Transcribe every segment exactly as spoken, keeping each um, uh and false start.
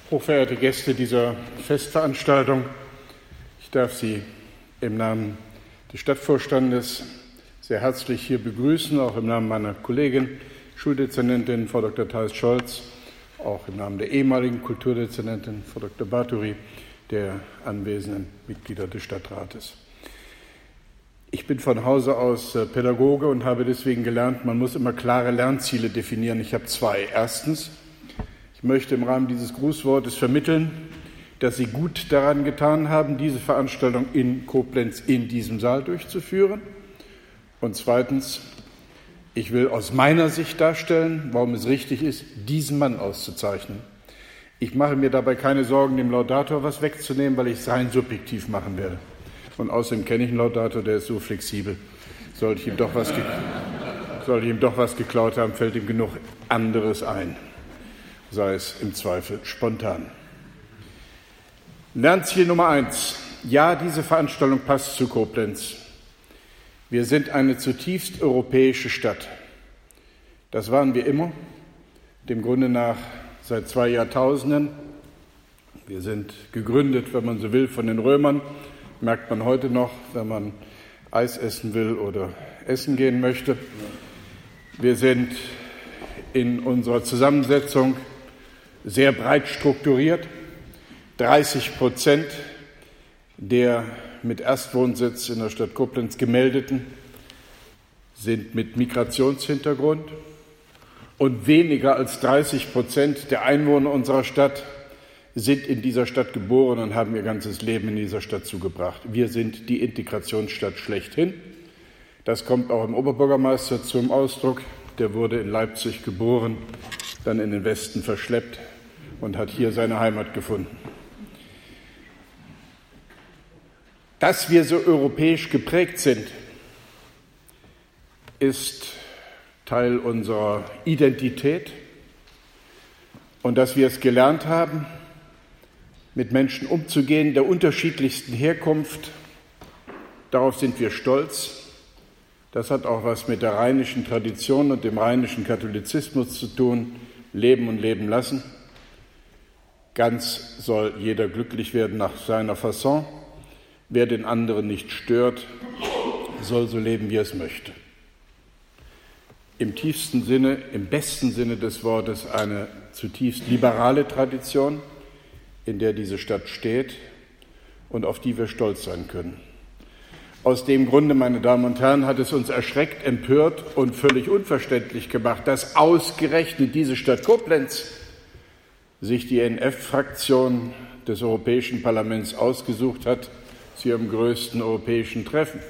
Hochverehrte Gäste dieser Festveranstaltung, ich darf Sie im Namen des Stadtvorstandes sehr herzlich hier begrüßen, auch im Namen meiner Kollegin, Schuldezernentin Frau Doktor Thais Scholz, auch im Namen der ehemaligen Kulturdezernentin Frau Doktor Bathory, der anwesenden Mitglieder des Stadtrates. Ich bin von Hause aus Pädagoge und habe deswegen gelernt, man muss immer klare Lernziele definieren. Ich habe zwei. Erstens, ich möchte im Rahmen dieses Grußwortes vermitteln, dass Sie gut daran getan haben, diese Veranstaltung in Koblenz in diesem Saal durchzuführen. Und zweitens, ich will aus meiner Sicht darstellen, warum es richtig ist, diesen Mann auszuzeichnen. Ich mache mir dabei keine Sorgen, dem Laudator was wegzunehmen, weil ich es rein subjektiv machen werde. Und außerdem kenne ich einen Laudator, der ist so flexibel. Sollte ich ihm doch was, ge- sollte ich ihm doch was geklaut haben, fällt ihm genug anderes ein. Sei es im Zweifel spontan. Lernziel Nummer eins. Ja, diese Veranstaltung passt zu Koblenz. Wir sind eine zutiefst europäische Stadt. Das waren wir immer, dem Grunde nach seit zwei Jahrtausenden. Wir sind gegründet, wenn man so will, von den Römern. Merkt man heute noch, wenn man Eis essen will oder essen gehen möchte. Wir sind in unserer Zusammensetzung sehr breit strukturiert. dreißig Prozent der mit Erstwohnsitz in der Stadt Koblenz gemeldeten sind mit Migrationshintergrund und weniger als dreißig Prozent der Einwohner unserer Stadt sind in dieser Stadt geboren und haben ihr ganzes Leben in dieser Stadt zugebracht. Wir sind die Integrationsstadt schlechthin. Das kommt auch im Oberbürgermeister zum Ausdruck. Der wurde in Leipzig geboren, dann in den Westen verschleppt und hat hier seine Heimat gefunden. Dass wir so europäisch geprägt sind, ist Teil unserer Identität und dass wir es gelernt haben, mit Menschen umzugehen, der unterschiedlichsten Herkunft, darauf sind wir stolz. Das hat auch was mit der rheinischen Tradition und dem rheinischen Katholizismus zu tun, leben und leben lassen. Ganz soll jeder glücklich werden nach seiner Fasson. Wer den anderen nicht stört, soll so leben, wie er es möchte. Im tiefsten Sinne, im besten Sinne des Wortes eine zutiefst liberale Tradition, in der diese Stadt steht und auf die wir stolz sein können. Aus dem Grunde, meine Damen und Herren, hat es uns erschreckt, empört und völlig unverständlich gemacht, dass ausgerechnet diese Stadt Koblenz sich die N F-Fraktion des Europäischen Parlaments ausgesucht hat zu ihrem größten europäischen Treffen.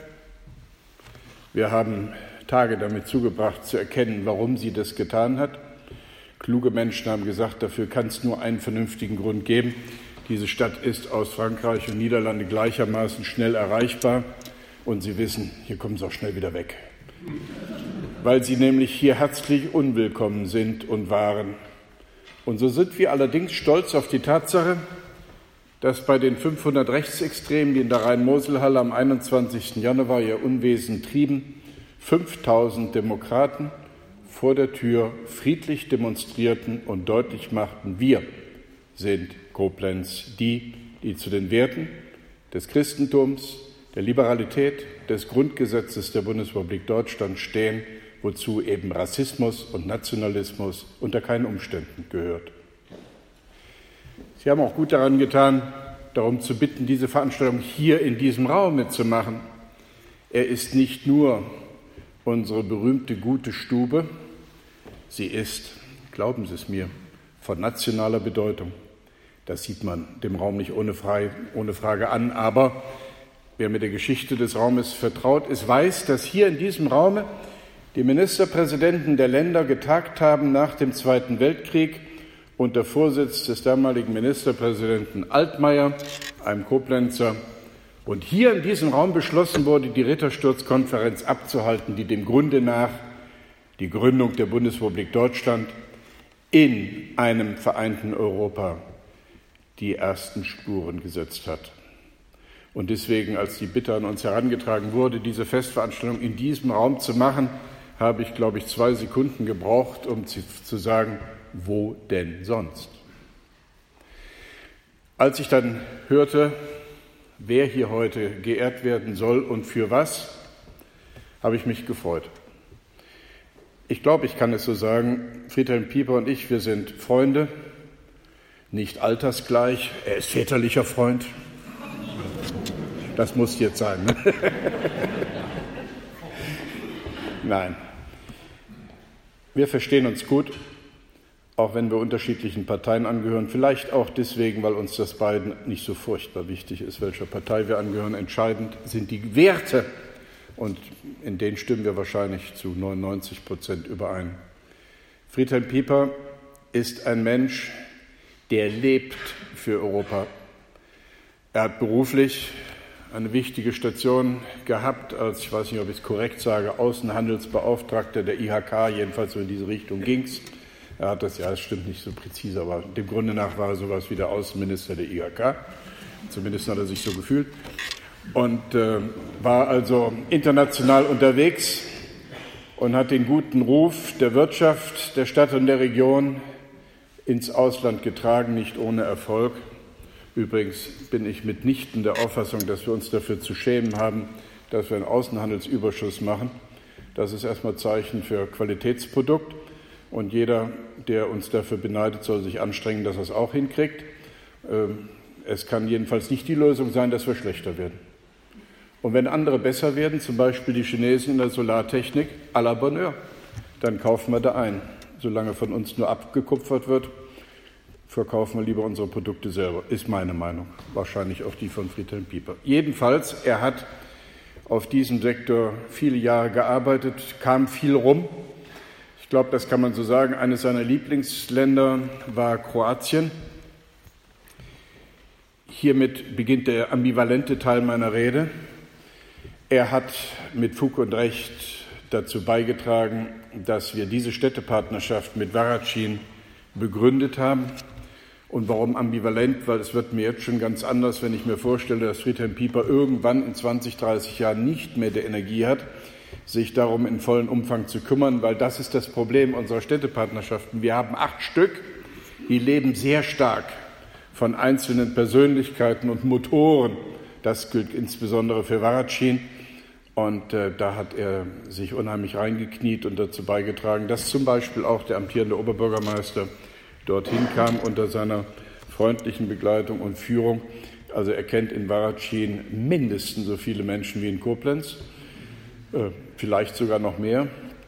Wir haben Tage damit zugebracht, zu erkennen, warum sie das getan hat. Kluge Menschen haben gesagt, dafür kann es nur einen vernünftigen Grund geben. Diese Stadt ist aus Frankreich und Niederlande gleichermaßen schnell erreichbar. Und Sie wissen, hier kommen sie auch schnell wieder weg. Weil sie nämlich hier herzlich unwillkommen sind und waren. Und so sind wir allerdings stolz auf die Tatsache, dass bei den fünfhundert Rechtsextremen, die in der Rhein-Mosel-Halle am einundzwanzigsten Januar ihr Unwesen trieben, fünftausend Demokraten vor der Tür friedlich demonstrierten und deutlich machten, wir sind Koblenz, die, die zu den Werten des Christentums, der Liberalität, des Grundgesetzes der Bundesrepublik Deutschland stehen, wozu eben Rassismus und Nationalismus unter keinen Umständen gehört. Sie haben auch gut daran getan, darum zu bitten, diese Veranstaltung hier in diesem Raum mitzumachen. Er ist nicht nur unsere berühmte gute Stube, sie ist, glauben Sie es mir, von nationaler Bedeutung. Das sieht man dem Raum nicht ohne Frage, ohne Frage an, aber wer mit der Geschichte des Raumes vertraut ist, weiß, dass hier in diesem Raume die Ministerpräsidenten der Länder getagt haben nach dem Zweiten Weltkrieg unter Vorsitz des damaligen Ministerpräsidenten Altmaier, einem Koblenzer. Und hier in diesem Raum beschlossen wurde, die Rittersturzkonferenz abzuhalten, die dem Grunde nach die Gründung der Bundesrepublik Deutschland in einem vereinten Europa die ersten Spuren gesetzt hat. Und deswegen, als die Bitte an uns herangetragen wurde, diese Festveranstaltung in diesem Raum zu machen, habe ich, glaube ich, zwei Sekunden gebraucht, um zu sagen, wo denn sonst? Als ich dann hörte, wer hier heute geehrt werden soll und für was, habe ich mich gefreut. Ich glaube, ich kann es so sagen, Friedhelm Pieper und ich, wir sind Freunde, nicht altersgleich. Er ist väterlicher Freund. Das muss jetzt sein. Ne? Nein. Wir verstehen uns gut, auch wenn wir unterschiedlichen Parteien angehören. Vielleicht auch deswegen, weil uns das beiden nicht so furchtbar wichtig ist, welcher Partei wir angehören. Entscheidend sind die Werte. Und in denen stimmen wir wahrscheinlich zu neunundneunzig Prozent überein. Friedhelm Pieper ist ein Mensch, der lebt für Europa. Er hat beruflich eine wichtige Station gehabt, als, ich weiß nicht, ob ich es korrekt sage, Außenhandelsbeauftragter der I H K, jedenfalls so in diese Richtung ging es. Er hat das, ja, das stimmt nicht so präzise, aber dem Grunde nach war er sowas wie der Außenminister der I H K. Zumindest hat er sich so gefühlt. Und äh, war also international unterwegs und hat den guten Ruf der Wirtschaft, der Stadt und der Region ins Ausland getragen, nicht ohne Erfolg. Übrigens bin ich mitnichten der Auffassung, dass wir uns dafür zu schämen haben, dass wir einen Außenhandelsüberschuss machen. Das ist erstmal Zeichen für Qualitätsprodukt. Und jeder, der uns dafür beneidet, soll sich anstrengen, dass er es auch hinkriegt. Es kann jedenfalls nicht die Lösung sein, dass wir schlechter werden. Und wenn andere besser werden, zum Beispiel die Chinesen in der Solartechnik, à la bonne heure, dann kaufen wir da ein. Solange von uns nur abgekupfert wird, verkaufen wir lieber unsere Produkte selber, ist meine Meinung. Wahrscheinlich auch die von Friedhelm Pieper. Jedenfalls, er hat auf diesem Sektor viele Jahre gearbeitet, kam viel rum. Ich glaube, das kann man so sagen. Eines seiner Lieblingsländer war Kroatien. Hiermit beginnt der ambivalente Teil meiner Rede. Er hat mit Fug und Recht dazu beigetragen, dass wir diese Städtepartnerschaft mit Varaždin begründet haben. Und warum ambivalent? Weil es wird mir jetzt schon ganz anders, wenn ich mir vorstelle, dass Friedhelm Pieper irgendwann in zwanzig, dreißig Jahren nicht mehr die Energie hat, sich darum in vollem Umfang zu kümmern, weil das ist das Problem unserer Städtepartnerschaften. Wir haben acht Stück, die leben sehr stark von einzelnen Persönlichkeiten und Motoren. Das gilt insbesondere für Varaždin. Und äh, da hat er sich unheimlich reingekniet und dazu beigetragen, dass zum Beispiel auch der amtierende Oberbürgermeister dorthin kam unter seiner freundlichen Begleitung und Führung. Also er kennt in Varaždin mindestens so viele Menschen wie in Koblenz, äh, vielleicht sogar noch mehr.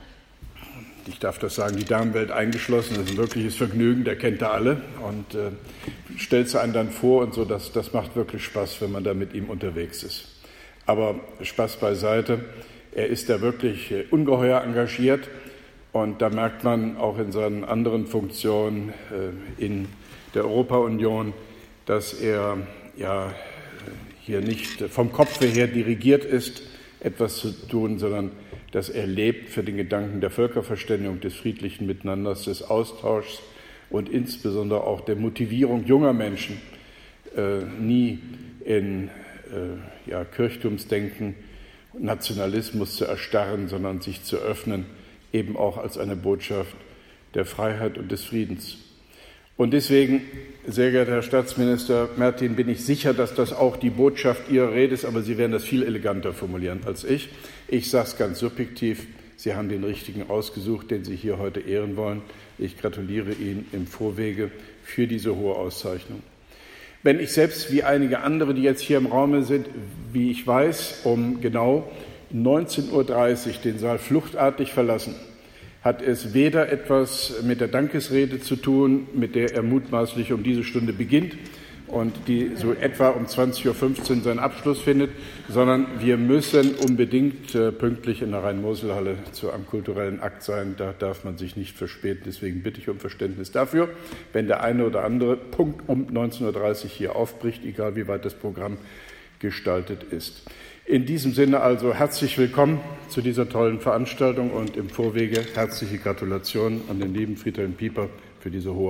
Ich darf das sagen, die Damenwelt eingeschlossen, das ist ein wirkliches Vergnügen, der kennt da alle und äh, stellt es einen dann vor und so, das, das macht wirklich Spaß, wenn man da mit ihm unterwegs ist. Aber Spaß beiseite, er ist da wirklich äh, ungeheuer engagiert und da merkt man auch in seinen anderen Funktionen äh, in der Europa-Union, dass er ja hier nicht vom Kopf her dirigiert ist, etwas zu tun, sondern dass er lebt für den Gedanken der Völkerverständigung, des friedlichen Miteinanders, des Austauschs und insbesondere auch der Motivierung junger Menschen, äh, nie in äh, ja, Kirchtumsdenken, Nationalismus zu erstarren, sondern sich zu öffnen, eben auch als eine Botschaft der Freiheit und des Friedens. Und deswegen, sehr geehrter Herr Staatsminister Mertin, bin ich sicher, dass das auch die Botschaft Ihrer Rede ist, aber Sie werden das viel eleganter formulieren als ich. Ich sage es ganz subjektiv, Sie haben den richtigen ausgesucht, den Sie hier heute ehren wollen. Ich gratuliere Ihnen im Vorwege für diese hohe Auszeichnung. Wenn ich selbst wie einige andere, die jetzt hier im Raum sind, wie ich weiß, um genau neunzehn Uhr dreißig den Saal fluchtartig verlassen, hat es weder etwas mit der Dankesrede zu tun, mit der er mutmaßlich um diese Stunde beginnt und die so etwa um zwanzig Uhr fünfzehn seinen Abschluss findet, sondern wir müssen unbedingt äh, pünktlich in der Rhein-Mosel-Halle zu einem kulturellen Akt sein. Da darf man sich nicht verspäten. Deswegen bitte ich um Verständnis dafür, wenn der eine oder andere Punkt um neunzehn Uhr dreißig hier aufbricht, egal wie weit das Programm gestaltet ist. In diesem Sinne also herzlich willkommen zu dieser tollen Veranstaltung und im Vorwege herzliche Gratulation an den lieben Friedhelm Pieper für diese hohe